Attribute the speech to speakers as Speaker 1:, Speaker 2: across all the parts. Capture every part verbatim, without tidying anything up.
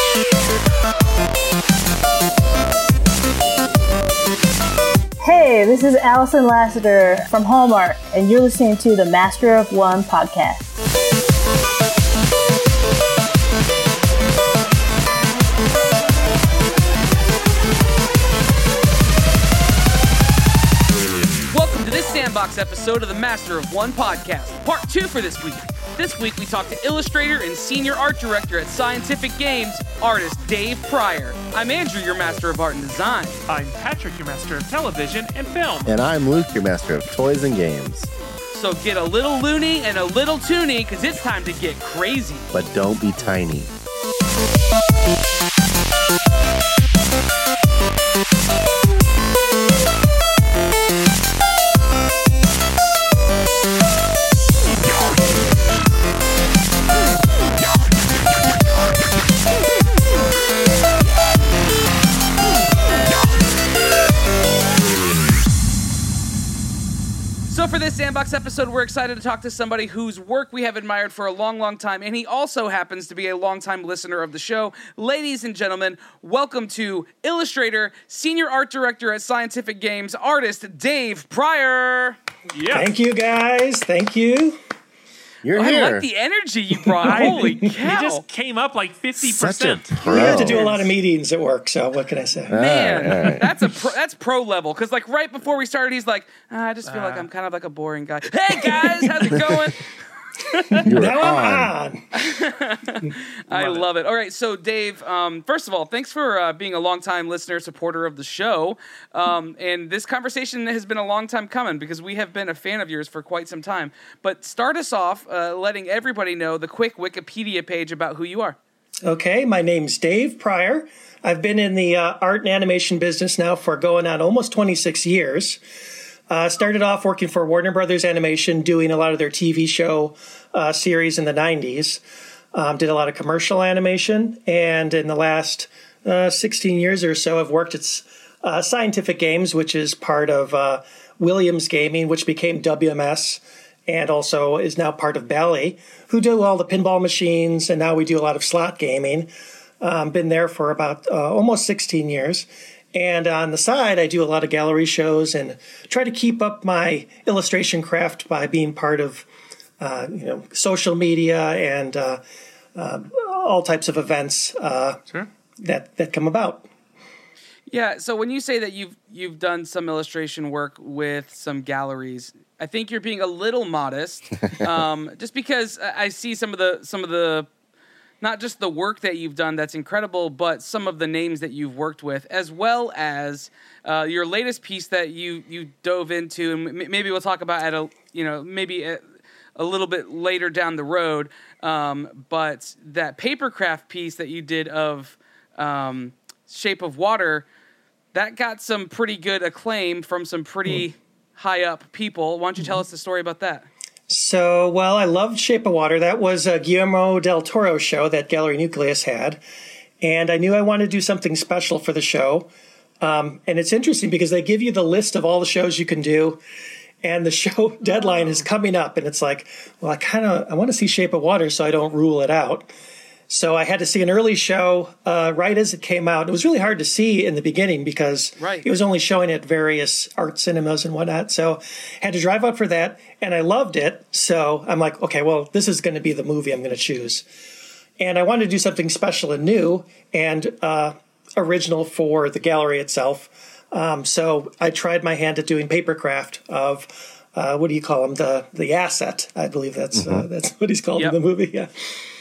Speaker 1: Hey, this is Allison Lassiter from Hallmark, and you're listening to the Master of One podcast.
Speaker 2: Welcome to this Sandbox episode of the Master of One podcast, part two for this week. This week we talk to illustrator and senior art director at Scientific Games, artist Dave Pryor. I'm Andrew, your master of art and design.
Speaker 3: I'm Patrick, your master of television and film.
Speaker 4: And I'm Luke, your master of toys and games.
Speaker 2: So get a little loony and a little toony, because it's time to get crazy.
Speaker 4: But don't be tiny.
Speaker 2: So for this Sandbox episode, we're excited to talk to somebody whose work we have admired for a long, long time, and he also happens to be a longtime listener of the show. Ladies and gentlemen, welcome to illustrator, senior art director at Scientific Games, artist Dave Pryor.
Speaker 3: Yeah.
Speaker 5: Thank you, guys. Thank you.
Speaker 4: You're
Speaker 2: Oh,
Speaker 4: here.
Speaker 2: I like the energy you brought. Holy cow.
Speaker 3: He just came up like fifty percent.
Speaker 4: Such a pro.
Speaker 5: We have to do a lot of meetings at work, so what can I say?
Speaker 2: Man,
Speaker 4: All right, all right.
Speaker 2: that's a pro, that's pro level. Because like right before we started, he's like, ah, I just feel like I'm kind of like a boring guy. Hey guys, how's it going?
Speaker 4: You're
Speaker 5: Now
Speaker 4: on.
Speaker 5: I'm on.
Speaker 2: I love it. All right, so Dave, um, first of all, thanks for uh, being a longtime listener, supporter of the show. Um, and this conversation has been a long time coming because we have been a fan of yours for quite some time. But start us off uh, letting everybody know the quick Wikipedia page about who you are.
Speaker 5: Okay, my name's Dave Pryor. I've been in the uh, art and animation business now for going on almost twenty-six years. Uh, started off working for Warner Brothers Animation, doing a lot of their T V show uh, series in the nineties. Um, did a lot of commercial animation, and in the last uh, sixteen years or so, I've worked at uh, Scientific Games, which is part of uh, Williams Gaming, which became W M S, and also is now part of Bally, who do all the pinball machines, and now we do a lot of slot gaming. Um, been there for about uh, almost sixteen years. And on the side, I do a lot of gallery shows and try to keep up my illustration craft by being part of, uh, you know, social media and uh, uh, all types of events uh,
Speaker 3: Sure.
Speaker 5: that that come about.
Speaker 2: Yeah, so when you say that you've you've done some illustration work with some galleries, I think you're being a little modest, um, just because I I see some of the some of the. Not just the work that you've done that's incredible, but some of the names that you've worked with, as well as uh, your latest piece that you you dove into, and m- maybe we'll talk about at a you know maybe a, a little bit later down the road. Um, but that papercraft piece that you did of um, Shape of Water, that got some pretty good acclaim from some pretty mm. high up people. Why don't you tell us the story about that?
Speaker 5: So, well, I loved Shape of Water. That was a Guillermo del Toro show that Gallery Nucleus had. And I knew I wanted to do something special for the show. Um, and it's interesting because they give you the list of all the shows you can do. And the show deadline is coming up. And it's like, well, I kind of I want to see Shape of Water so I don't rule it out. So I had to see an early show uh, right as it came out. It was really hard to see in the beginning because
Speaker 2: right.
Speaker 5: it was only showing at various art cinemas and whatnot. So I had to drive up for that, and I loved it. So I'm like, okay, well, this is going to be the movie I'm going to choose. And I wanted to do something special and new and uh, original for the gallery itself. Um, so I tried my hand at doing papercraft of, uh, what do you call them, the the asset. I believe that's mm-hmm. uh, that's what he's called
Speaker 2: yep.
Speaker 5: in the movie, yeah.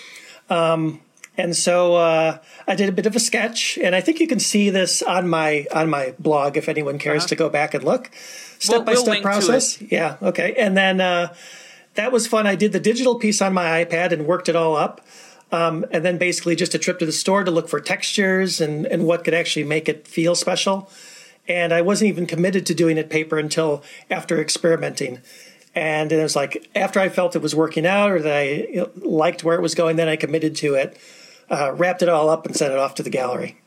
Speaker 5: Um, and so, uh, I did a bit of a sketch, and I think you can see this on my, on my blog if anyone cares
Speaker 2: uh-huh.
Speaker 5: to go back and look. Step by
Speaker 2: we'll
Speaker 5: step
Speaker 2: link
Speaker 5: process.
Speaker 2: to it.
Speaker 5: Yeah. Okay. And then, uh, that was fun. I did the digital piece on my iPad and worked it all up. Um, and then basically just a trip to the store to look for textures and, and what could actually make it feel special. And I wasn't even committed to doing it paper until after experimenting. And it was like, after I felt it was working out or that I liked where it was going, then I committed to it, uh, wrapped it all up and sent it off to the gallery.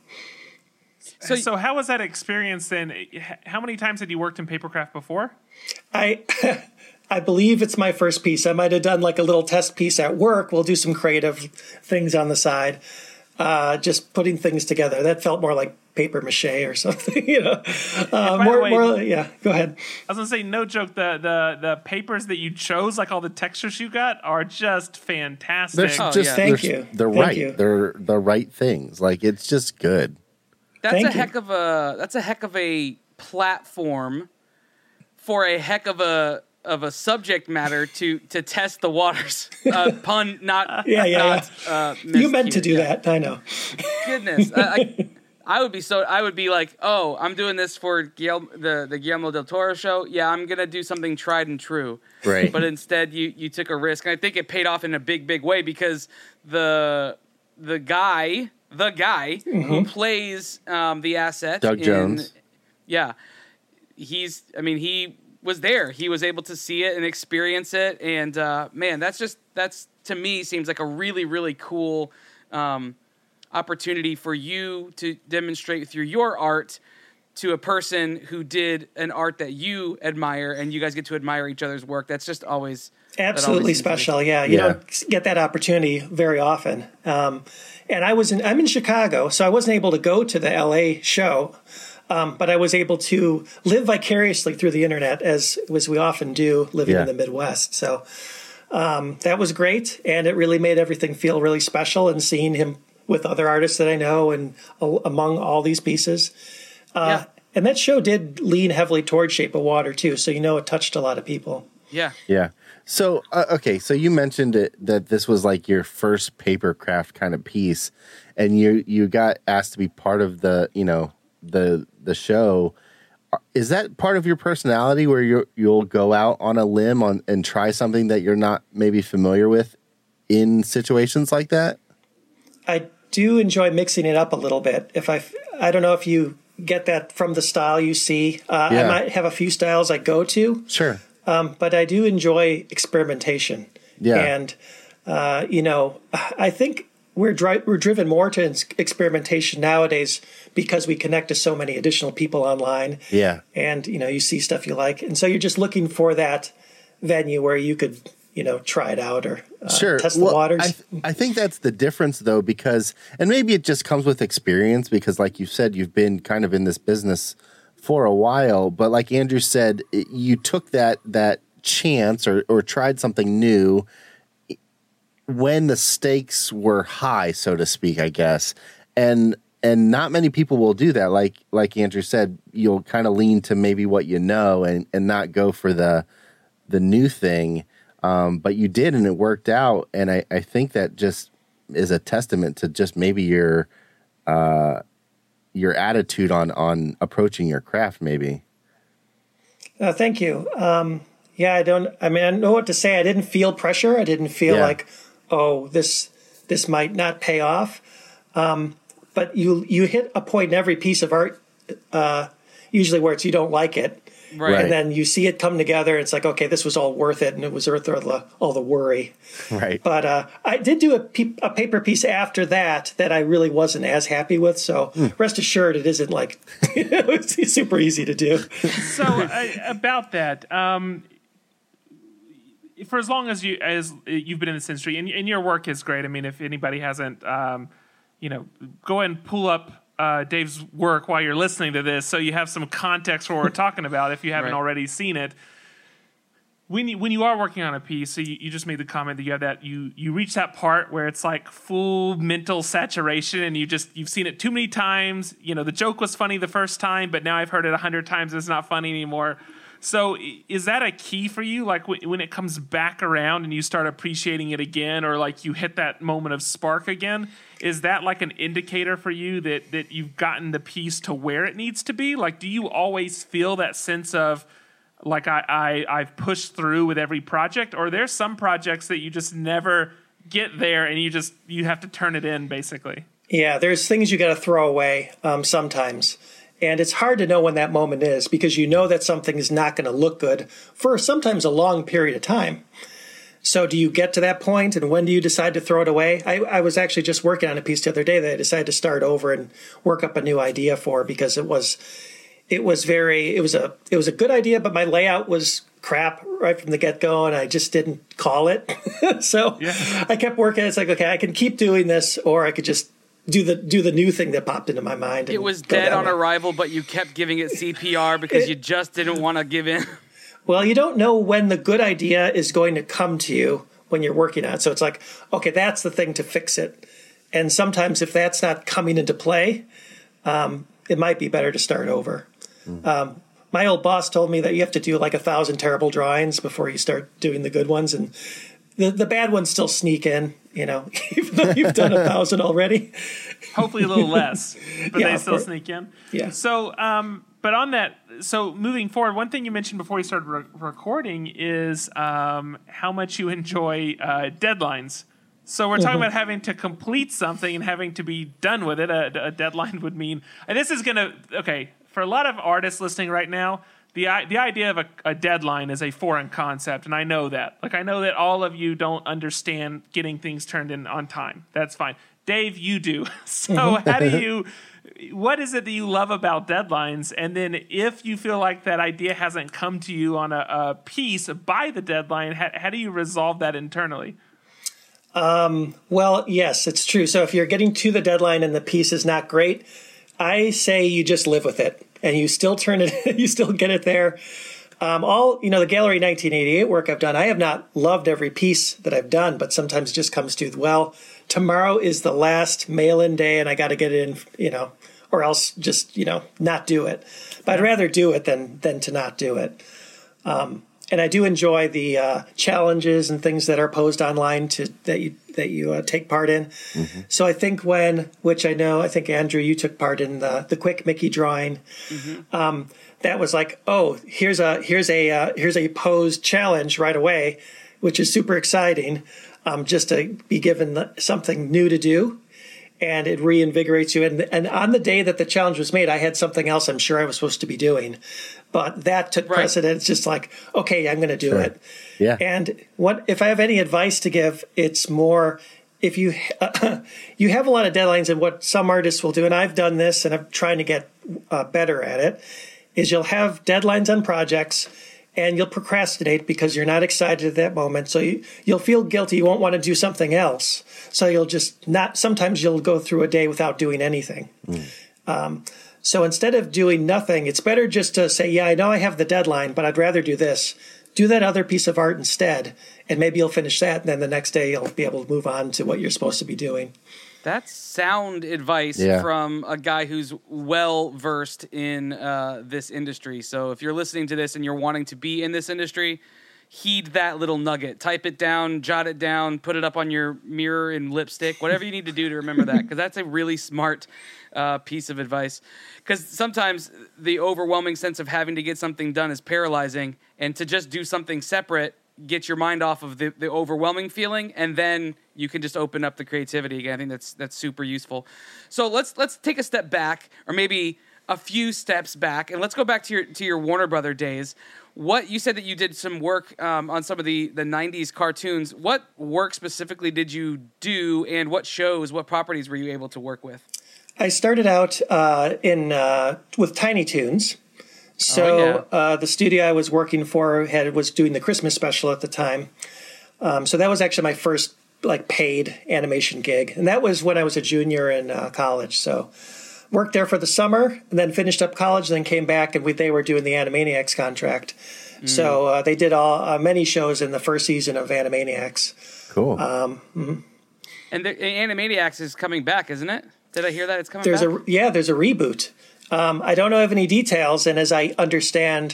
Speaker 3: So, so how was that experience then? How many times had you worked in papercraft before?
Speaker 5: I I believe it's my first piece. I might have done like a little test piece at work. We'll do some creative things on the side. uh, just putting things together. That felt more like paper mache or something, you know. Uh,
Speaker 3: by
Speaker 5: more,
Speaker 3: the way,
Speaker 5: more, yeah. Go ahead.
Speaker 3: I was gonna say, no joke. The the the papers that you chose, like all the textures you got, are just fantastic.
Speaker 4: They're
Speaker 2: Oh,
Speaker 4: just
Speaker 2: yeah.
Speaker 5: Thank
Speaker 4: they're,
Speaker 5: you.
Speaker 4: They're
Speaker 5: Thank
Speaker 4: right.
Speaker 5: you.
Speaker 4: They're the right things. Like it's just good.
Speaker 2: That's
Speaker 5: Thank
Speaker 2: a
Speaker 5: you.
Speaker 2: heck of a that's a heck of a platform for a heck of a of a subject matter to to test the waters. Uh, pun not
Speaker 5: Yeah, yeah,
Speaker 2: not, Uh,
Speaker 5: You meant
Speaker 2: missed
Speaker 5: to
Speaker 2: here.
Speaker 5: do
Speaker 2: Yeah.
Speaker 5: that. I know.
Speaker 2: Goodness, I, I, I would be so I would be like, oh, I'm doing this for Guillermo, the the Guillermo del Toro show. Yeah, I'm gonna do something tried and true.
Speaker 4: Right.
Speaker 2: But instead, you you took a risk, and I think it paid off in a big big way because the the guy the guy who plays um, the asset,
Speaker 4: Doug
Speaker 2: in-
Speaker 4: Jones.
Speaker 2: yeah, he's. I mean, he was there. He was able to see it and experience it, and uh, man, that's just that's to me seems like a really really cool um, opportunity for you to demonstrate through your art to a person who did an art that you admire, and you guys get to admire each other's work. That's just always that
Speaker 5: Absolutely
Speaker 2: always seems really
Speaker 5: special. Yeah, you
Speaker 4: Yeah.
Speaker 5: don't get that opportunity very often. Um, and I was in, I'm in Chicago, so I wasn't able to go to the L A show, um, but I was able to live vicariously through the internet, as as we often do, living
Speaker 4: Yeah.
Speaker 5: in the Midwest. So um, that was great, and it really made everything feel really special. And seeing him with other artists that I know, and uh, among all these pieces. Uh,
Speaker 2: Yeah.
Speaker 5: And that show did lean heavily toward Shape of Water too, so you know it touched a lot of people.
Speaker 2: Yeah.
Speaker 4: Yeah. So uh, okay, so you mentioned it that this was like your first paper craft kind of piece, and you you got asked to be part of the you know the the show. Is that part of your personality where you you'll go out on a limb on and try something that you're not maybe familiar with in situations like that?
Speaker 5: I do enjoy mixing it up a little bit. If I, I don't know if you get that from the style you see. Uh,
Speaker 4: Yeah.
Speaker 5: I might have a few styles I go to,
Speaker 4: Sure.
Speaker 5: um, but I do enjoy experimentation.
Speaker 4: Yeah.
Speaker 5: And uh, you know, I think we're dri- we're driven more to ins- experimentation nowadays because we connect to so many additional people online.
Speaker 4: Yeah.
Speaker 5: And you know, you see stuff you like, and so you're just looking for that venue where you could, you know, try it out or uh,
Speaker 4: Sure.
Speaker 5: test the
Speaker 4: Well,
Speaker 5: waters.
Speaker 4: I, th- I think that's the difference, though, because, and maybe it just comes with experience, because, like you said, you've been kind of in this business for a while. But like Andrew said, it, you took that that chance or or tried something new when the stakes were high, so to speak, I guess. And and not many people will do that. Like like Andrew said, you'll kind of lean to maybe what you know and and not go for the the new thing. Um, but you did, and it worked out. And I, I think that just is a testament to just maybe your uh, your attitude on on approaching your craft, maybe.
Speaker 5: Uh, thank you. Um, yeah, I don't. I mean, I know what to say. I didn't feel pressure. I didn't feel
Speaker 4: Yeah.
Speaker 5: like, oh, this this might not pay off. Um, but you you hit a point in every piece of art, uh, usually where it's you don't like it,
Speaker 2: Right.
Speaker 4: Right.
Speaker 5: and then you see it come together. It's like, okay, this was all worth it, and it was worth all the all the worry.
Speaker 4: Right.
Speaker 5: But uh, I did do a, pe- a paper piece after that that I really wasn't as happy with. So rest assured, it isn't like it's super easy to do.
Speaker 3: So uh, about that, um, for as long as you as you've been in this industry, and, and your work is great. I mean, if anybody hasn't, um, you know, go ahead and pull up uh, Dave's work while you're listening to this, so you have some context for what we're talking about. If you haven't
Speaker 2: Right.
Speaker 3: already seen it, when you when you are working on a piece, so you, you just made the comment that you have that you you reach that part where it's like full mental saturation, and you just you've seen it too many times. You know, the joke was funny the first time, but now I've heard it a hundred times, and it's not funny anymore. So i- is that a key for you? Like w- when it comes back around and you start appreciating it again, or like you hit that moment of spark again, is that like an indicator for you that that you've gotten the piece to where it needs to be? Like, do you always feel that sense of like I, I I've pushed through with every project, or there's some projects that you just never get there and you just you have to turn it in basically?
Speaker 5: Yeah, there's things you got to throw away um, sometimes. And it's hard to know when that moment is because you know that something is not going to look good for sometimes a long period of time. So do you get to that point, and when do you decide to throw it away? I, I was actually just working on a piece the other day that I decided to start over and work up a new idea for because it was it was very it was a it was a good idea, but my layout was crap right from the get-go, and I just didn't call it. So
Speaker 3: Yeah.
Speaker 5: I kept working. It's like, okay, I can keep doing this, or I could just do the do the new thing that popped into my mind.
Speaker 2: It was dead on arrival, but you kept giving it C P R because it, you just didn't want to give in.
Speaker 5: Well, you don't know when the good idea is going to come to you when you're working on it. So it's like, okay, that's the thing to fix it. And sometimes if that's not coming into play, um, it might be better to start over. Mm. Um, my old boss told me that you have to do like a thousand terrible drawings before you start doing the good ones. And the, the bad ones still sneak in, you know, even though you've done a thousand already.
Speaker 3: Hopefully a little less, but
Speaker 5: yeah,
Speaker 3: they still sneak in.
Speaker 5: Yeah.
Speaker 3: So, um, but on that, so moving forward, one thing you mentioned before you started re- recording is um, how much you enjoy uh, deadlines. So we're talking mm-hmm. about having to complete something and having to be done with it. A, a deadline would mean, and this is going to, okay, for a lot of artists listening right now, the the idea of a, a deadline is a foreign concept, and I know that. Like, I know that all of you don't understand getting things turned in on time. That's fine. Dave, you do. So mm-hmm. how do you, what is it that you love about deadlines? And then if you feel like that idea hasn't come to you on a, a piece by the deadline, how, how do you resolve that internally?
Speaker 5: Um, well, yes, it's true. So if you're getting to the deadline and the piece is not great, I say you just live with it and you still turn it, you still get it there. Um, all, you know, the Gallery nineteen eighty-eight work I've done, I have not loved every piece that I've done, but sometimes it just comes to, well, tomorrow is the last mail-in day and I got to get it in, you know, or else just, you know, not do it. But I'd rather do it than, than to not do it. Um, And I do enjoy the uh, challenges and things that are posed online to that you that you uh, take part in. Mm-hmm. So I think when, which I know, I think Andrew, you took part in the the quick Mickey drawing. Mm-hmm. Um, that was like, oh, here's a here's a uh, here's a posed challenge right away, which is super exciting. Um, just to be given the, something new to do. And it reinvigorates you. And and on the day that the challenge was made, I had something else I'm sure I was supposed to be doing. But that took right. precedent. It's just like, okay, I'm going to do
Speaker 4: sure.
Speaker 5: it.
Speaker 4: Yeah.
Speaker 5: And what if I have any advice to give, it's more if you uh, you have a lot of deadlines, and what some artists will do, and I've done this and I'm trying to get uh, better at it, is you'll have deadlines on projects and you'll procrastinate because you're not excited at that moment. So you, you'll feel guilty. You won't want to do something else. So you'll just not, sometimes you'll go through a day without doing anything. Mm. Um, so instead of doing nothing, it's better just to say, yeah, I know I have the deadline, but I'd rather do this. Do that other piece of art instead. And maybe you'll finish that. And then the next day you'll be able to move on to what you're supposed to be doing.
Speaker 2: That's sound advice yeah. from a guy who's well versed in uh, this industry. So if you're listening to this and you're wanting to be in this industry, heed that little nugget. Type it down, jot it down, put it up on your mirror in lipstick, whatever you need to do to remember that, because that's a really smart uh, piece of advice. Because sometimes the overwhelming sense of having to get something done is paralyzing, and to just do something separate get your mind off of the, the overwhelming feeling, and then you can just open up the creativity again. I think that's that's super useful. So let's let's take a step back, or maybe a few steps back, and let's go back to your to your Warner Brother days. What you said that you did some work um, on some of the the nineties cartoons. What work specifically did you do, and what shows, what properties were you able to work with?
Speaker 5: I started out uh, in uh, with Tiny Toons. So oh, yeah. uh, the studio I was working for had was doing the Christmas special at the time. Um, so that was actually my first like paid animation gig, and that was when I was a junior in uh, college. So worked there for the summer, and then finished up college, and then came back, and we, they were doing the Animaniacs contract. Mm. So uh, they did all uh, many shows in the first season of Animaniacs.
Speaker 4: Cool.
Speaker 5: Um, mm-hmm.
Speaker 2: And the Animaniacs is coming back, isn't it? Did I hear that it's coming
Speaker 5: there's
Speaker 2: back?
Speaker 5: A, yeah, there's a reboot. Um, I don't know of any details, and as I understand,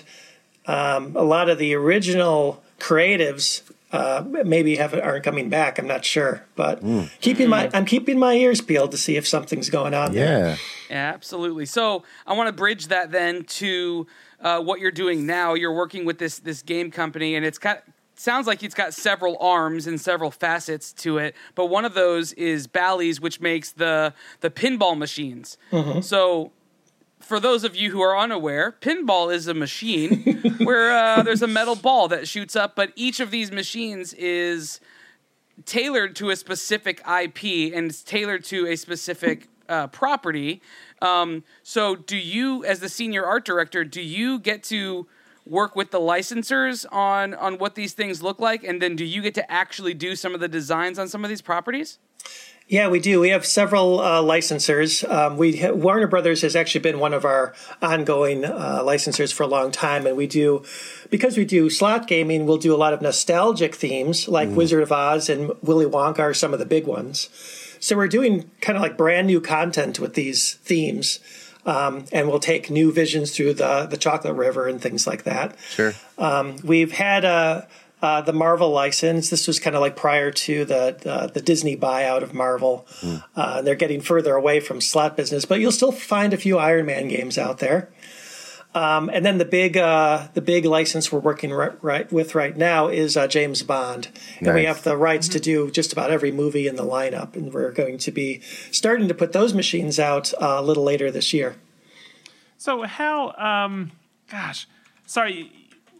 Speaker 5: um, a lot of the original creatives uh, maybe have aren't coming back. I'm not sure, but mm. keeping my I'm keeping my ears peeled to see if something's going on.
Speaker 4: Yeah,
Speaker 5: there.
Speaker 2: yeah, absolutely. So I want to bridge that then to uh, what you're doing now. You're working with this this game company, and it's got. Sounds like it's got several arms and several facets to it, but one of those is Bally's, which makes the the pinball machines. Mm-hmm. So. For those of you who are unaware, pinball is a machine where uh, there's a metal ball that shoots up, but each of these machines is tailored to a specific I P and it's tailored to a specific uh, property. Um, so do you, as the senior art director, do you get to work with the licensors on, on what these things look like, and then do you get to actually do some of the designs on some of these properties?
Speaker 5: Yeah, we do. We have several uh, licensors. Um, we ha- Warner Brothers has actually been one of our ongoing uh, licensors for a long time, and we do, because we do slot gaming, we'll do a lot of nostalgic themes like mm. Wizard of Oz and Willy Wonka are some of the big ones. So we're doing kind of like brand new content with these themes, um, and we'll take new visions through the the Chocolate River and things like that.
Speaker 4: Sure.
Speaker 5: Um, we've had a. Uh, the Marvel license. This was kind of like prior to the uh, the Disney buyout of Marvel. Mm. Uh, they're getting further away from slot business, but you'll still find a few Iron Man games out there. Um, and then the big uh, the big license we're working right, right with right now is uh, James Bond, and nice. we have the rights mm-hmm. to do just about every movie in the lineup, and we're going to be starting to put those machines out uh, a little later this year.
Speaker 3: So how? Um, gosh, sorry.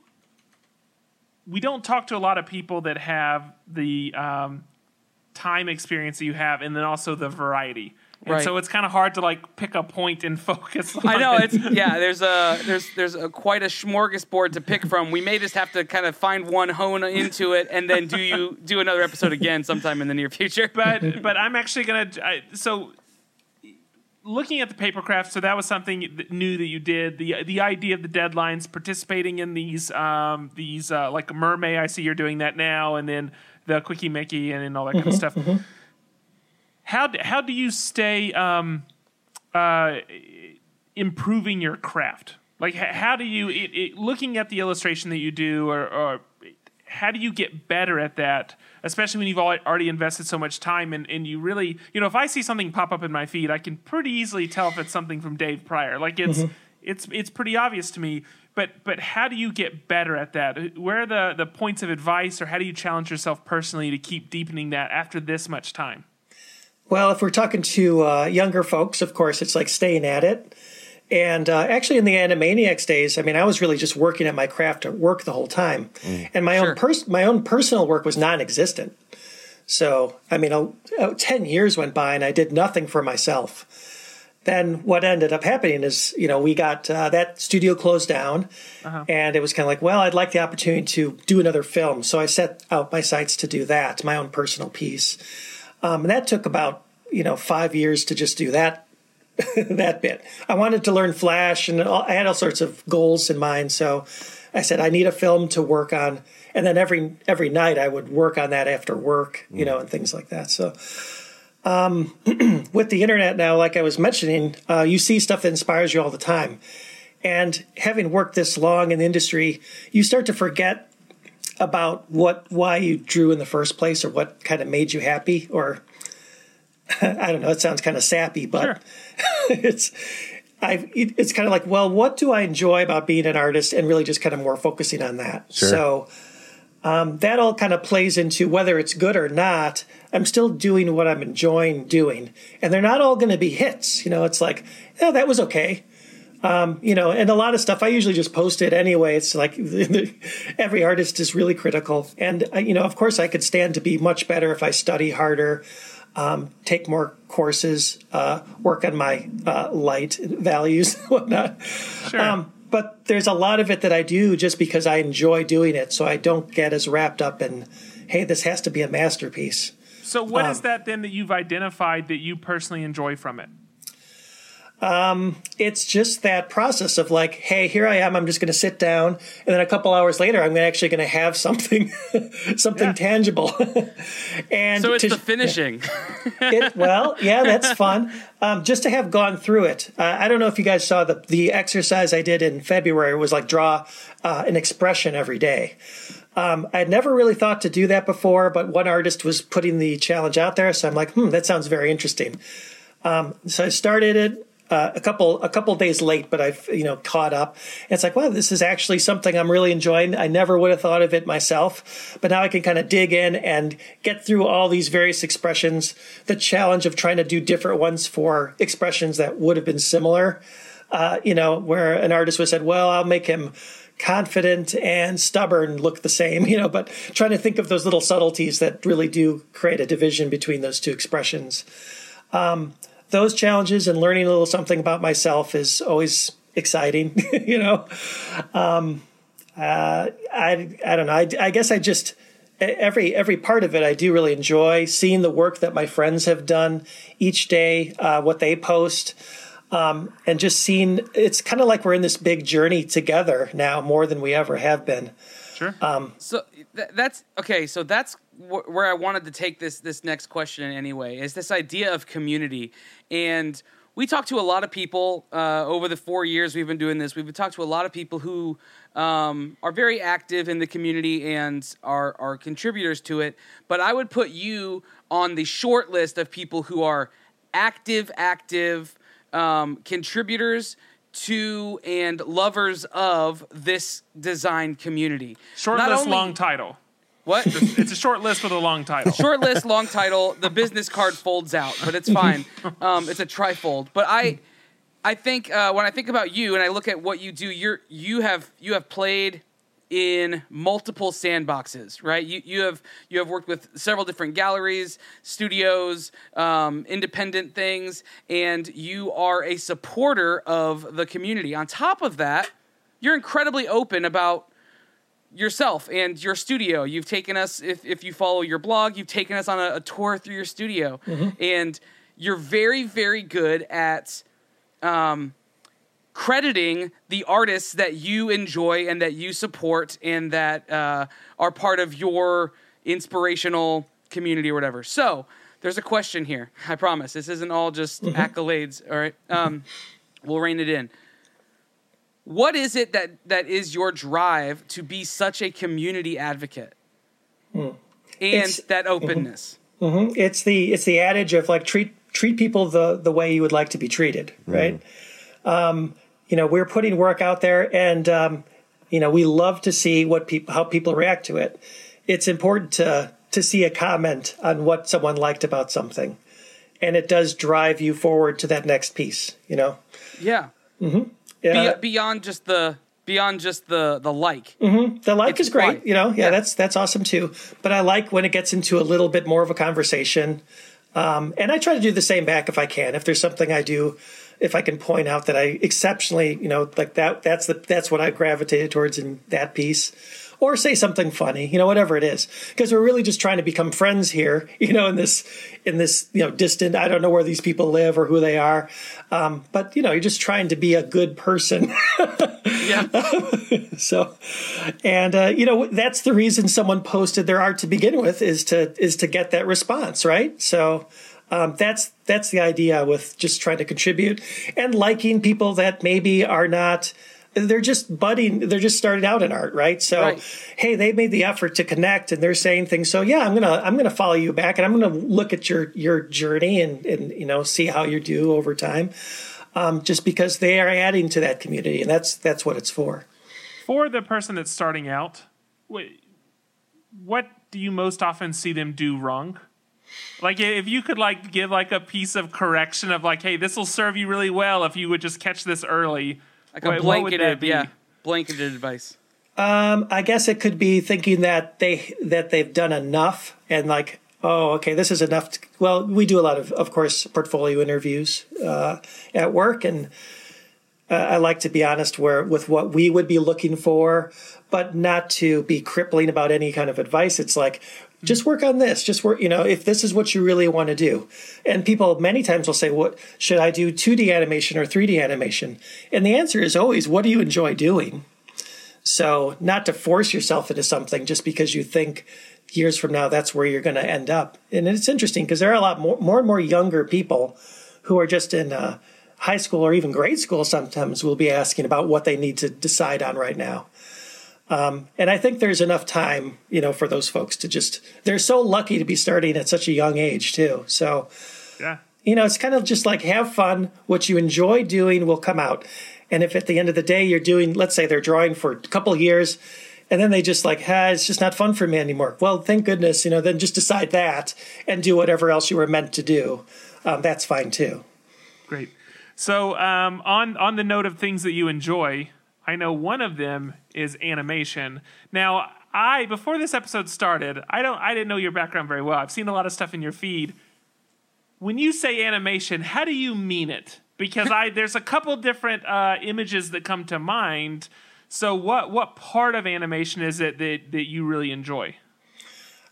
Speaker 3: We don't talk to a lot of people that have the um, time experience that you have, and then also the variety. And right. so it's kind of hard to like pick a point and focus on.
Speaker 2: I know it's yeah. There's a there's there's a, quite a smorgasbord to pick from. We may just have to kind of find one, hone into it, and then do you do another episode again sometime in the near future.
Speaker 3: But but I'm actually gonna I, so. Looking at the papercraft, so that was something that new that you did. The the idea of the deadlines, participating in these um, these uh, like Mermaid. I see you're doing that now, and then the Quickie Mickey and, and all that mm-hmm, kind of stuff. Mm-hmm. How do, how do you stay um, uh, improving your craft? Like how do you it, it, looking at the illustration that you do, or, or how do you get better at that? Especially when you've already invested so much time, and, and you really, you know, if I see something pop up in my feed, I can pretty easily tell if it's something from Dave Pryor. Like it's mm-hmm. it's it's pretty obvious to me. But but how do you get better at that? Where are the, the points of advice, or how do you challenge yourself personally to keep deepening that after this much time?
Speaker 5: Well, if we're talking to uh, younger folks, of course, it's like staying at it. And uh, actually, in the Animaniacs days, I mean, I was really just working at my craft at work the whole time, mm. and my sure. own pers- my own personal work was non-existent. So, I mean, uh, ten years went by, and I did nothing for myself. Then what ended up happening is, you know, we got uh, that studio closed down, uh-huh. and it was kind of like, well, I'd like the opportunity to do another film. So I set out my sights to do that, my own personal piece, um, and that took about you know five years to just do that. that bit. I wanted to learn Flash, and I had all sorts of goals in mind. So I said, I need a film to work on. And then every every night I would work on that after work, you know, and things like that. So um, with the internet now, like I was mentioning, uh, you see stuff that inspires you all the time. And having worked this long in the industry, you start to forget about what why you drew in the first place, or what kind of made you happy, or I don't know, it sounds kind of sappy, but sure. it's I it's kind of like, well, what do I enjoy about being an artist, and really just kind of more focusing on that. Sure. So um, that all kind of plays into whether it's good or not. I'm still doing what I'm enjoying doing, and they're not all going to be hits. You know, it's like, yeah, that was okay. Um, you know, and a lot of stuff I usually just post it anyway. It's like every artist is really critical, and uh, you know, of course, I could stand to be much better if I study harder. Um, take more courses, uh, work on my uh, light values, whatnot. Sure. Um, but there's a lot of it that I do just because I enjoy doing it, so I don't get as wrapped up in, hey, this has to be a masterpiece.
Speaker 3: So what um, is that then that you've identified that you personally enjoy from it?
Speaker 5: Um, it's just that process of like, hey, here I am. I'm just going to sit down, and then a couple hours later, I'm actually going to have something, something yeah. tangible. And
Speaker 2: so it's
Speaker 5: to,
Speaker 2: the finishing.
Speaker 5: it, well, yeah, that's fun. Um, just to have gone through it. Uh, I don't know if you guys saw the the exercise I did in February. It was like draw uh, an expression every day. Um, I'd never really thought to do that before, but one artist was putting the challenge out there, so I'm like, hmm, that sounds very interesting. Um, so I started it. Uh, a couple a couple days late, but I've you know caught up. And it's like, wow, this is actually something I'm really enjoying. I never would have thought of it myself, but now I can kind of dig in and get through all these various expressions. The challenge of trying to do different ones for expressions that would have been similar. Uh, you know, where an artist would have said, well, I'll make him confident and stubborn look the same, you know, but trying to think of those little subtleties that really do create a division between those two expressions. Um, Those challenges and learning a little something about myself is always exciting, you know. Um, uh, I I don't know. I, I guess I just every every part of it I do really enjoy. Seeing the work that my friends have done each day, uh, what they post, um, and just seeing, it's kind of like we're in this big journey together now more than we ever have been.
Speaker 3: Sure.
Speaker 5: Um,
Speaker 2: So th- that's okay. So that's wh- where I wanted to take this this next question anyway. Is this idea of community, and we talked to a lot of people uh, over the four years we've been doing this. We've talked to a lot of people who um, are very active in the community and are are contributors to it. But I would put you on the short list of people who are active, active um, contributors to and lovers of this design community.
Speaker 3: Short
Speaker 2: Not
Speaker 3: list,
Speaker 2: only-
Speaker 3: long title.
Speaker 2: What?
Speaker 3: It's a short list with a long title.
Speaker 2: Short list, long title. The business card folds out, but it's fine. Um, it's a trifold. But I, I think uh, when I think about you and I look at what you do, you're you have you have played in multiple sandboxes, right? You you have you have worked with several different galleries, studios, um, independent things, and you are a supporter of the community. On top of that, you're incredibly open about yourself and your studio. You've taken us, if, if you follow your blog, you've taken us on a, a tour through your studio. Mm-hmm. And you're very, very good at um, crediting the artists that you enjoy and that you support and that uh, are part of your inspirational community or whatever. So there's a question here. I promise. This isn't all just mm-hmm. accolades. All right. Um, we'll rein it in. What is it that, that is your drive to be such a community advocate mm. and
Speaker 5: it's,
Speaker 2: that openness?
Speaker 5: Mm-hmm, mm-hmm. It's the it's the adage of like treat treat people the, the way you would like to be treated, right? Mm. Um, you know, we're putting work out there, and um, you know, we love to see what people how people react to it. It's important to to see a comment on what someone liked about something, and it does drive you forward to that next piece. You know?
Speaker 2: Yeah.
Speaker 5: Mm-hmm.
Speaker 2: Yeah. Be- beyond just the beyond just the the like.
Speaker 5: Mm-hmm. The like
Speaker 2: it's
Speaker 5: is great,
Speaker 2: fun.
Speaker 5: you know. Yeah,
Speaker 2: yeah,
Speaker 5: that's that's awesome too. But I like when it gets into a little bit more of a conversation, um, and I try to do the same back if I can. If there's something I do, if I can point out that I exceptionally, you know, like that. That's the that's what I gravitated towards in that piece. Or say something funny, you know, whatever it is, because we're really just trying to become friends here, you know, in this, in this, you know, distant. I don't know where these people live or who they are, um, but you know, you're just trying to be a good person.
Speaker 2: Yeah.
Speaker 5: So, and uh, you know, that's the reason someone posted their art to begin with is to is to get that response, right? So. Um, that's that's the idea with just trying to contribute and liking people that maybe are not. They're just budding. They're just starting out in art, right? So,
Speaker 2: right.
Speaker 5: Hey, they made the effort to connect, and they're saying things. So, yeah, I'm gonna I'm gonna follow you back, and I'm gonna look at your your journey and and you know see how you do over time, um, just because they are adding to that community, and that's that's what it's for.
Speaker 3: For the person that's starting out, what do you most often see them do wrong? Like if you could like give like a piece of correction of like, hey, this will serve you really well if you would just catch this early.
Speaker 2: Like a
Speaker 3: what,
Speaker 2: blanketed,
Speaker 3: what would that be?
Speaker 2: yeah, blanketed advice.
Speaker 5: Um, I guess it could be thinking that they that they've done enough, and like, oh, okay, this is enough. To, well, we do a lot of, of course, portfolio interviews uh, at work, and uh, I like to be honest where with what we would be looking for, but not to be crippling about any kind of advice. It's like, just work on this. Just work, you know, if this is what you really want to do. And people many times will say, what should I do, two D animation or three D animation? And the answer is always, what do you enjoy doing? So not to force yourself into something just because you think years from now that's where you're going to end up. And it's interesting because there are a lot more, more and more younger people who are just in uh, high school or even grade school sometimes will be asking about what they need to decide on right now. Um, and I think there's enough time, you know, for those folks to just, they're so lucky to be starting at such a young age too. So,
Speaker 3: yeah,
Speaker 5: you know, it's kind of just like have fun. What you enjoy doing will come out. And if at the end of the day you're doing, let's say they're drawing for a couple of years and then they just like, ah, it's just not fun for me anymore. Well, thank goodness, you know, then just decide that and do whatever else you were meant to do. Um, that's fine too.
Speaker 3: Great. So um, on, on the note of things that you enjoy, I know one of them is animation. Now, I before this episode started, I don't I didn't know your background very well. I've seen a lot of stuff in your feed. When you say animation, how do you mean it? Because I there's a couple different uh, images that come to mind. So what what part of animation is it that, that you really enjoy?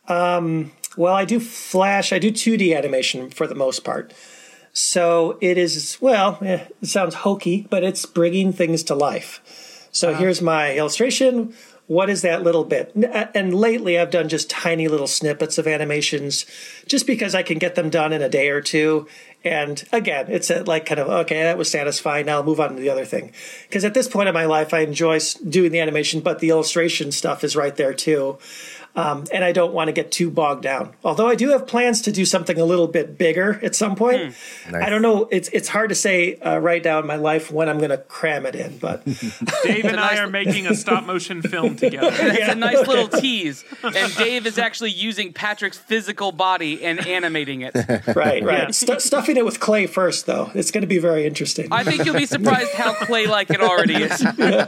Speaker 5: Um, well, I do Flash. I do two D animation for the most part. So it is, well, eh, it sounds hokey, but it's bringing things to life. So wow. Here's my illustration. What is that little bit? And lately I've done just tiny little snippets of animations just because I can get them done in a day or two. And again, it's a, like kind of, okay, that was satisfying. Now I'll move on to the other thing. Because at this point in my life, I enjoy doing the animation, but the illustration stuff is right there too. Um, and I don't want to get too bogged down. Although I do have plans to do something a little bit bigger at some point. Mm. Nice. I don't know. It's it's hard to say uh, right now in my life when I'm going to cram it in. But
Speaker 3: Dave and I are making a stop motion film together.
Speaker 2: It's yeah. a nice little tease. And Dave is actually using Patrick's physical body and animating it.
Speaker 5: Right, right. Yeah. St- stuffing it with clay first, though. It's going to be very interesting.
Speaker 2: I think you'll be surprised how clay-like it already is.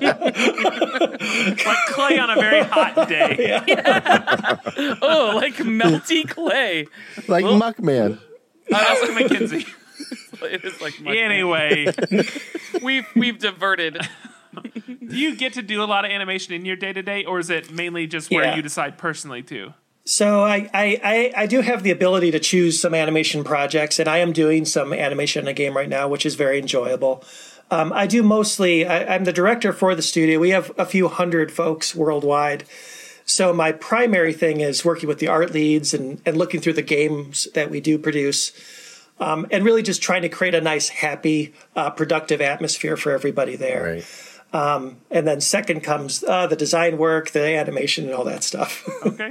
Speaker 3: Like clay on a very hot day.
Speaker 5: Yeah.
Speaker 2: Yeah. Oh, like melty clay.
Speaker 4: Like well, Muckman.
Speaker 3: Uh, like McKinsey.
Speaker 2: It is like Muckman.
Speaker 3: Anyway.
Speaker 2: we've, we've diverted.
Speaker 3: Do you get to do a lot of animation in your day-to-day, or is it mainly just where yeah. you decide personally to?
Speaker 5: So I, I, I, I do have the ability to choose some animation projects, and I am doing some animation in a game right now, which is very enjoyable. Um, I do mostly, I, I'm the director for the studio. We have a few hundred folks worldwide. So my primary thing is working with the art leads and, and looking through the games that we do produce, um, and really just trying to create a nice, happy, uh, productive atmosphere for everybody there.
Speaker 4: Right.
Speaker 5: Um, and then second comes uh, the design work, the animation, and all that stuff.
Speaker 3: Okay.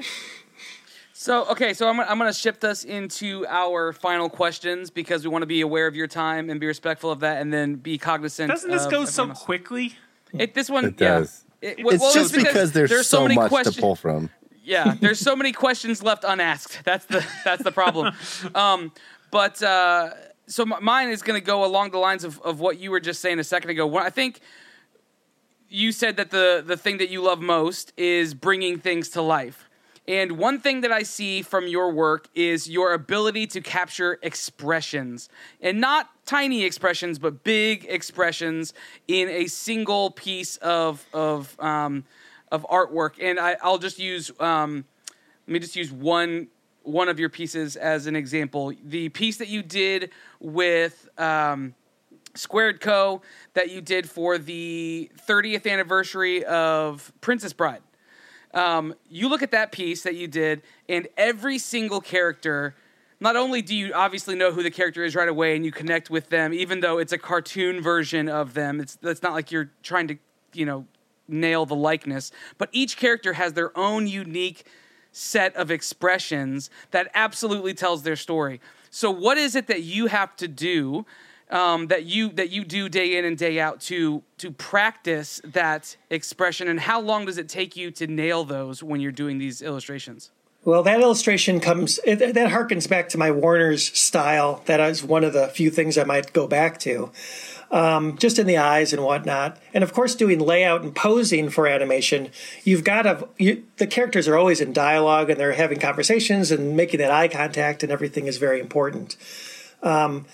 Speaker 2: So, okay, so I'm, I'm going to shift us into our final questions because we want to be aware of your time and be respectful of that and then be cognizant.
Speaker 3: Doesn't this
Speaker 2: of
Speaker 3: go so
Speaker 2: else.
Speaker 3: quickly?
Speaker 2: It, this one,
Speaker 4: it
Speaker 2: yeah.
Speaker 4: does.
Speaker 2: It,
Speaker 4: it's
Speaker 2: well,
Speaker 4: just
Speaker 2: it's
Speaker 4: because there's, there's so, so much question- to pull from.
Speaker 2: Yeah, there's so many questions left unasked. That's the that's the problem. Um, but uh, so m- mine is going to go along the lines of, of what you were just saying a second ago. When I think you said that the the thing that you love most is bringing things to life. And one thing that I see from your work is your ability to capture expressions, and not tiny expressions, but big expressions in a single piece of of um, of artwork. And I, I'll just use um, let me just use one one of your pieces as an example. The piece that you did with um, Squared Co. that you did for the thirtieth anniversary of Princess Bride. Um, you look at that piece that you did, and every single character, not only do you obviously know who the character is right away and you connect with them, even though it's a cartoon version of them, it's, it's not like you're trying to, you know, nail the likeness, but each character has their own unique set of expressions that absolutely tells their story. So what is it that you have to do Um, that you that you do day in and day out to to practice that expression, and how long does it take you to nail those when you're doing these illustrations?
Speaker 5: Well, that illustration comes it, that harkens back to my Warner's style. That is one of the few things I might go back to, um, just in the eyes and whatnot. And of course, doing layout and posing for animation, you've got to you, the characters are always in dialogue and they're having conversations, and making that eye contact and everything is very important. Um,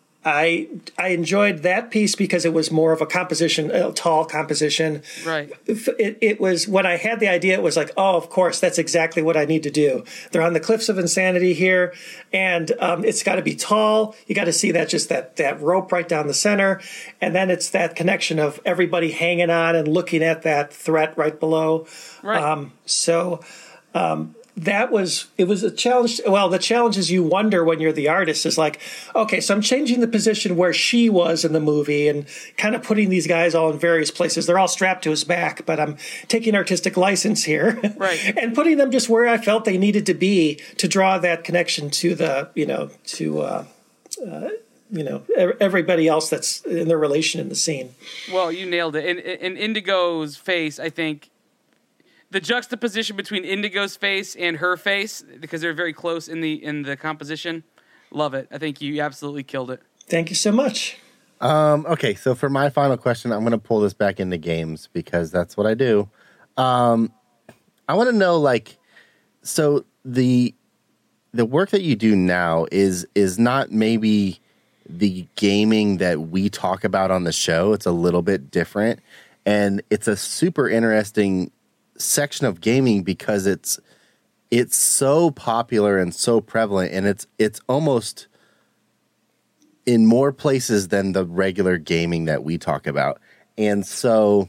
Speaker 5: I I enjoyed that piece because it was more of a composition, a tall composition.
Speaker 2: Right.
Speaker 5: It, it was, when I had the idea, it was like, oh, of course, that's exactly what I need to do. They're on the cliffs of insanity here, and um, it's got to be tall. You got to see that just that that rope right down the center, and then it's that connection of everybody hanging on and looking at that threat right below.
Speaker 2: Right.
Speaker 5: Um, so. Um, That was, it was a challenge. Well, the challenge is you wonder when you're the artist is like, okay, so I'm changing the position where she was in the movie and kind of putting these guys all in various places. They're all strapped to his back, but I'm taking artistic license here.
Speaker 2: Right.
Speaker 5: And putting them just where I felt they needed to be to draw that connection to the, you know, to, uh, uh, you know, everybody else that's in their relation in the scene.
Speaker 2: Well, you nailed it. In, in Indigo's face, I think, the juxtaposition between Indigo's face and her face, because they're very close in the in the composition, love it. I think you absolutely killed it.
Speaker 5: Thank you so much.
Speaker 4: Um, okay, so for my final question, I'm going to pull this back into games because that's what I do. Um, I want to know, like, so the the work that you do now is is not maybe the gaming that we talk about on the show. It's a little bit different, and it's a super interesting section of gaming because it's it's so popular and so prevalent, and it's it's almost in more places than the regular gaming that we talk about. And so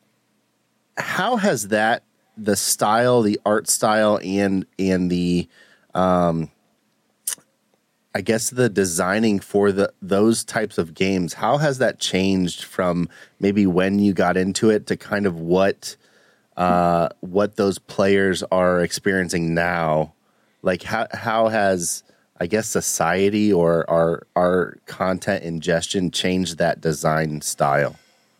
Speaker 4: how has that, the style, the art style, and and the um I guess the designing for the those types of games, how has that changed from maybe when you got into it to kind of what uh, what those players are experiencing now? Like how how has, I guess, society or our our content ingestion changed that design style?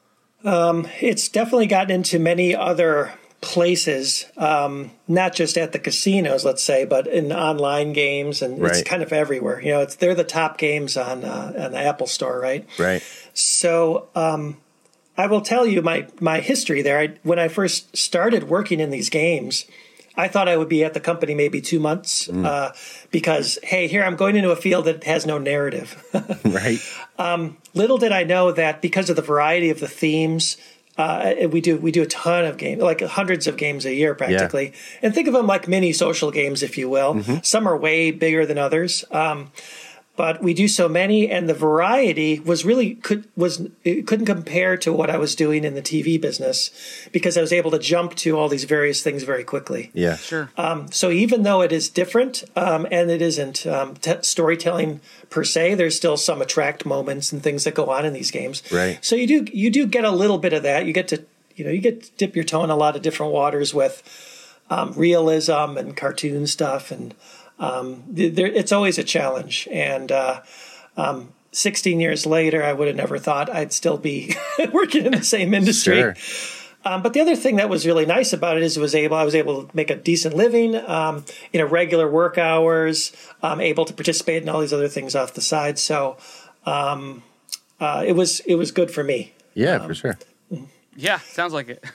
Speaker 5: Um, it's definitely gotten into many other places, um, not just at the casinos, let's say, but in online games, and
Speaker 4: Right.
Speaker 5: it's kind of everywhere. You know, it's they're the top games on uh, on the Apple Store, right?
Speaker 4: Right.
Speaker 5: So um, I will tell you my my history there. I, when I first started working in these games, I thought I would be at the company maybe two months
Speaker 4: Mm.
Speaker 5: uh, because, hey, here I'm going into a field that has no narrative.
Speaker 4: Right.
Speaker 5: Um, little did I know that because of the variety of the themes, uh, we do we do a ton of games, like hundreds of games a year practically. And think of them like mini social games, if you will.
Speaker 4: Mm-hmm.
Speaker 5: Some are way bigger than others. Um, but we do so many, and the variety was really could was it couldn't compare to what I was doing in the T V business, because I was able to jump to all these various things very quickly.
Speaker 4: Yeah.
Speaker 2: Sure.
Speaker 5: Um, so even though it is different, um, and it isn't um, t- storytelling per se, there's still some attract moments and things that go on in these games.
Speaker 4: Right.
Speaker 5: So you do you do get a little bit of that. You get to you know you get to dip your toe in a lot of different waters with um, realism and cartoon stuff, and um, there, it's always a challenge. And uh, um, sixteen years later, I would have never thought I'd still be working in the same industry.
Speaker 4: Sure.
Speaker 5: Um, but the other thing that was really nice about it is it was able I was able to make a decent living, um, you know, regular work hours, um, able to participate in all these other things off the side. So um, uh, it was it was good for me.
Speaker 4: Yeah, for sure.
Speaker 2: Yeah, sounds like it.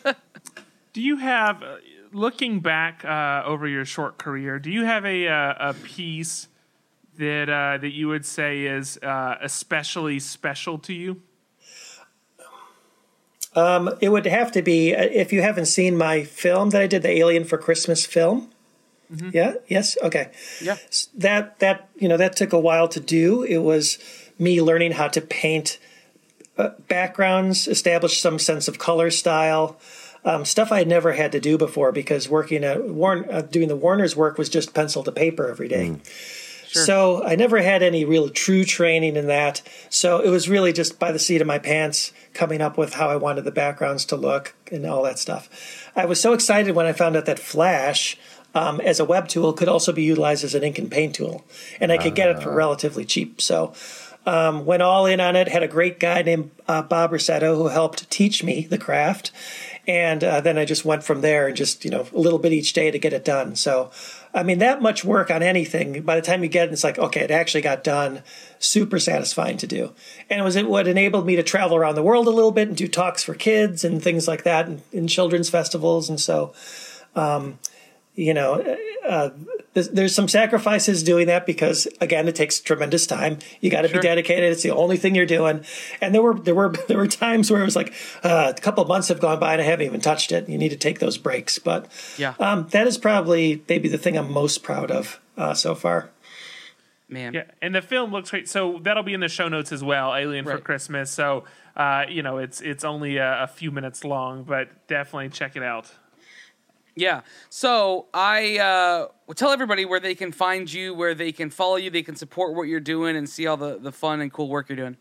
Speaker 3: Do you have, uh, looking back uh, over your short career, do you have a uh, a piece that uh, that you would say is uh, especially special to you?
Speaker 5: Um, it would have to be, if you haven't seen my film that I did, the Alien for Christmas film. Mm-hmm. Yeah. Yes. Okay.
Speaker 2: Yeah.
Speaker 5: That that you know that took a while to do. It was me learning how to paint uh, backgrounds, establish some sense of color style, um, stuff I had never had to do before, because working at Warren, uh, doing the Warner's work was just pencil to paper every day. Mm. Sure. So I never had any real true training in that. So it was really just by the seat of my pants coming up with how I wanted the backgrounds to look and all that stuff. I was so excited when I found out that Flash, um, as a web tool, could also be utilized as an ink and paint tool. And I could get it for relatively cheap. So um, went all in on it, had a great guy named uh, Bob Rossetto who helped teach me the craft. And uh, then I just went from there and just, you know, a little bit each day to get it done. So, I mean, that much work on anything, by the time you get it, it's like, okay, it actually got done. Super satisfying to do. And it was what enabled me to travel around the world a little bit and do talks for kids and things like that in, in children's festivals. And so, um, you know, uh, there's, there's some sacrifices doing that because, again, it takes tremendous time. You got to sure. be dedicated. It's the only thing you're doing. And there were there were there were times where it was like uh, a couple of months have gone by and I haven't even touched it. You need to take those breaks. But
Speaker 2: yeah,
Speaker 5: um, that is probably maybe the thing I'm most proud of uh, so far.
Speaker 2: Man,
Speaker 3: yeah, and the film looks great. So that'll be in the show notes as well. Alien right. for Christmas. So uh, you know, it's it's only a, a few minutes long, but definitely check it out.
Speaker 2: Yeah. So I uh, will tell everybody where they can find you, where they can follow you, they can support what you're doing, and see all the, the fun and cool work you're doing.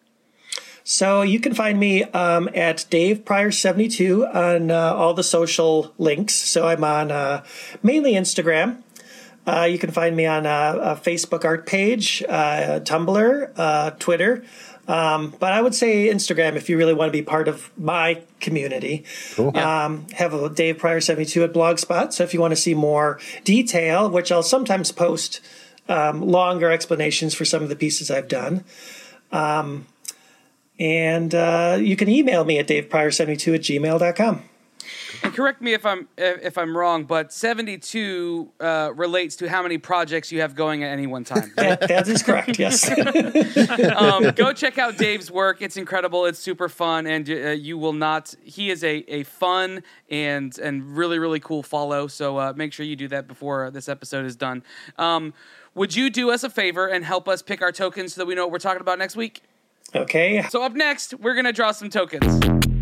Speaker 5: So you can find me um, at Dave Pryor seventy-two on uh, all the social links. So I'm on uh, mainly Instagram. Uh, you can find me on a, a Facebook art page, uh, Tumblr, uh, Twitter. Um, but I would say Instagram if you really want to be part of my community.
Speaker 4: Cool.
Speaker 2: Yeah.
Speaker 5: Um, have a Dave Pryor seventy-two at Blogspot. So if you want to see more detail, which I'll sometimes post um, longer explanations for some of the pieces I've done. Um, and uh, you can email me at davepryor seventy-two at gmail dot com.
Speaker 2: And correct me if I'm if I'm wrong, but seventy-two uh, relates to how many projects you have going at any one time.
Speaker 5: That, that is correct, yes.
Speaker 2: um, go check out Dave's work. It's incredible. It's super fun, and uh, you will not. He is a, a fun and and really really cool follow. So uh, make sure you do that before this episode is done. Um, would you do us a favor and help us pick our tokens so that we know what we're talking about next week?
Speaker 5: Okay.
Speaker 2: So up next, we're gonna draw some tokens.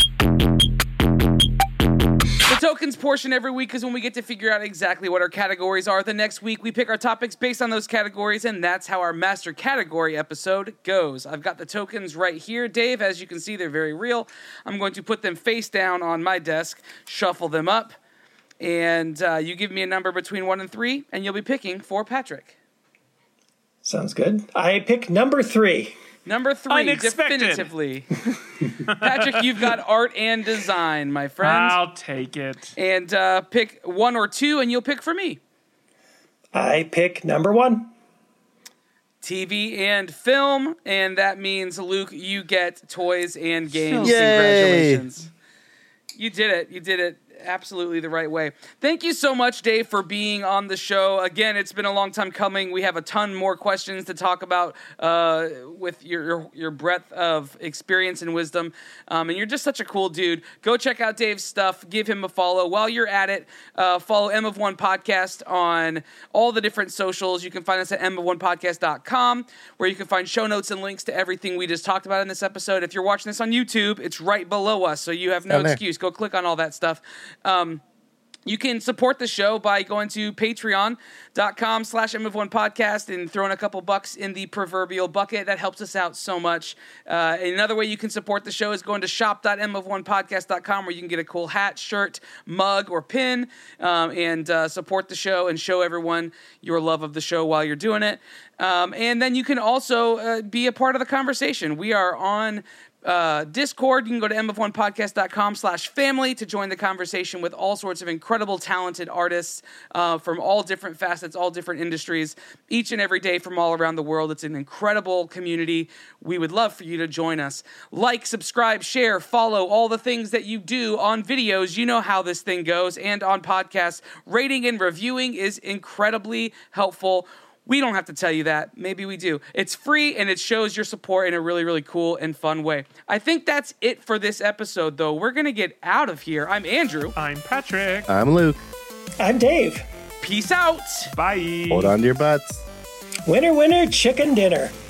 Speaker 2: The tokens portion every week is when we get to figure out exactly what our categories are. The next week, we pick our topics based on those categories, and that's how our master category episode goes. I've got the tokens right here. Dave, as you can see, they're very real. I'm going to put them face down on my desk, shuffle them up, and uh, you give me a number between one and three, and you'll be picking for Patrick.
Speaker 5: Sounds good. I pick number three.
Speaker 2: Number three,
Speaker 3: Unexpected.
Speaker 2: definitively. Patrick, you've got art and design, my friend.
Speaker 3: I'll take it.
Speaker 2: And uh, pick one or two, and you'll pick for me.
Speaker 5: I pick number one.
Speaker 2: T V and film, and that means, Luke, you get toys and games.
Speaker 4: Yay.
Speaker 2: Congratulations. You did it. You did it absolutely the right way. Thank you so much, Dave, for being on the show. Again, it's been a long time coming. We have a ton more questions to talk about uh, with your, your your breadth of experience and wisdom. Um, and you're just such a cool dude. Go check out Dave's stuff. Give him a follow. While you're at it, uh, follow M of One Podcast on all the different socials. You can find us at m of one podcast dot com, where you can find show notes and links to everything we just talked about in this episode. If you're watching this on YouTube, it's right below us, so you have no
Speaker 4: Down there.
Speaker 2: excuse. Go click on all that stuff. Um, you can support the show by going to patreon.com slash M of one podcast and throwing a couple bucks in the proverbial bucket. That helps us out so much. Uh, another way you can support the show is going to shop dot m of one podcast dot com, where you can get a cool hat, shirt, mug, or pin, um, and uh, support the show and show everyone your love of the show while you're doing it. Um, and then you can also uh, be a part of the conversation. We are on Uh, Discord. You can go to m of one podcast dot com slash family to join the conversation with all sorts of incredible, talented artists uh, from all different facets, all different industries, each and every day from all around the world. It's an incredible community. We would love for you to join us. Like, subscribe, share, follow, all the things that you do on videos. You know how this thing goes. And on podcasts, rating and reviewing is incredibly helpful. We don't have to tell you that. Maybe we do. It's free, and it shows your support in a really, really cool and fun way. I think that's it for this episode, though. We're going to get out of here. I'm Andrew.
Speaker 3: I'm Patrick.
Speaker 4: I'm Luke.
Speaker 5: I'm Dave.
Speaker 2: Peace out.
Speaker 3: Bye.
Speaker 4: Hold on to your butts.
Speaker 5: Winner, winner, chicken dinner.